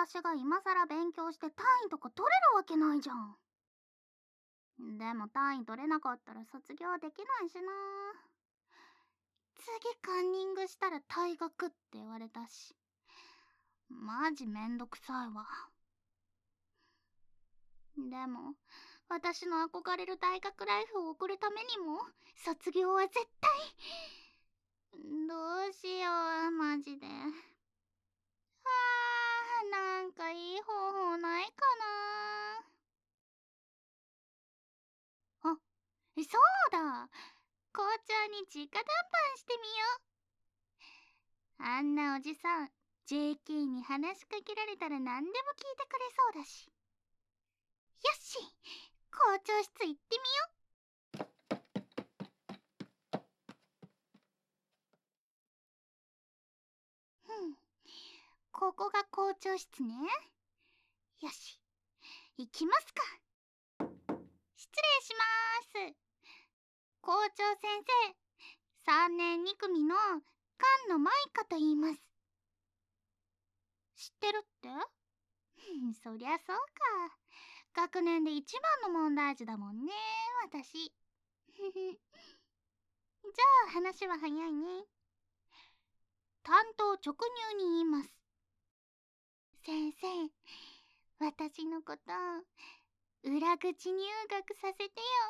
私が今さら勉強して単位とか取れるわけないじゃん。でも単位取れなかったら卒業できないしな。次カンニングしたら退学って言われたし、マジめんどくさいわ。でも私の憧れる大学ライフを送るためにも卒業は絶対。どうしようマジで。なんかいい方法ないかな。あ、そうだ、校長に直談判してみよう。あんなおじさん JK に話しかけられたら何でも聞いてくれそうだし。よし、校長室行ってみよう。ここが校長室ね。よし、行きますか。失礼しまーす。校長先生、3年2組の菅野舞香と言います。知ってるって？そりゃそうか。学年で一番の問題児だもんね、私。じゃあ話は早いね。担当直入に言います。先生、私のこと裏口入学させてよ。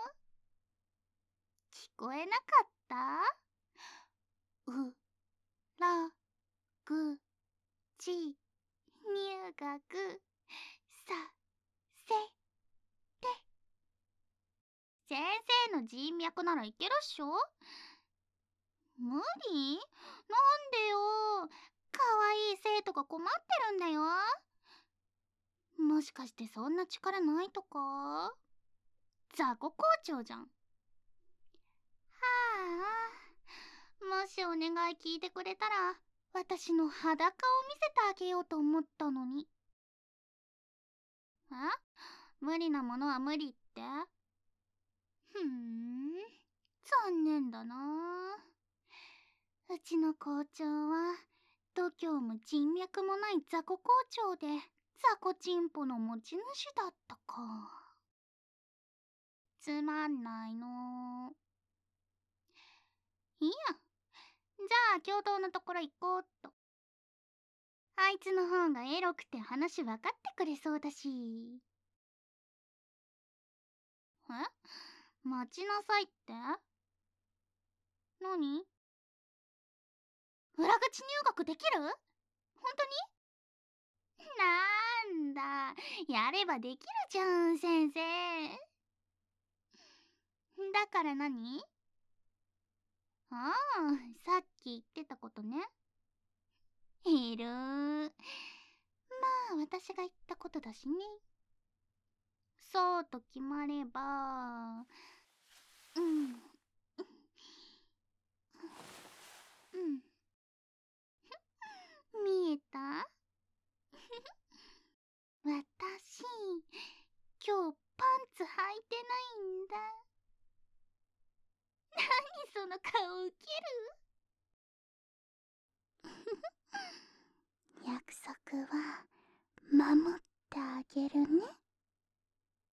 聞こえなかった？うらぐち入学させて。先生の人脈ならいけるっしょ。無理？なんでよ。かわいい生徒が困ってるんだよ。もしかしてそんな力ないとか？雑魚校長じゃん。はあ、もしお願い聞いてくれたら私の裸を見せてあげようと思ったのに。無理なものは無理って？残念だな。うちの校長は度胸も人脈もない雑魚校長で雑魚チンポの持ち主だったか。つまんないの。いいや、じゃあ教頭のところ行こうっと。あいつの方がエロくて話分かってくれそうだし。待ちなさいって？何？裏口入学できる？本当に？なんだ、やればできるじゃん、先生。だから何？ああ、さっき言ってたことね。いる。まあ、私が言ったことだしね。そうと決まれば、うん。うん。見えた？私、今日パンツ履いてないんだ。何その顔ウケる？約束は守っ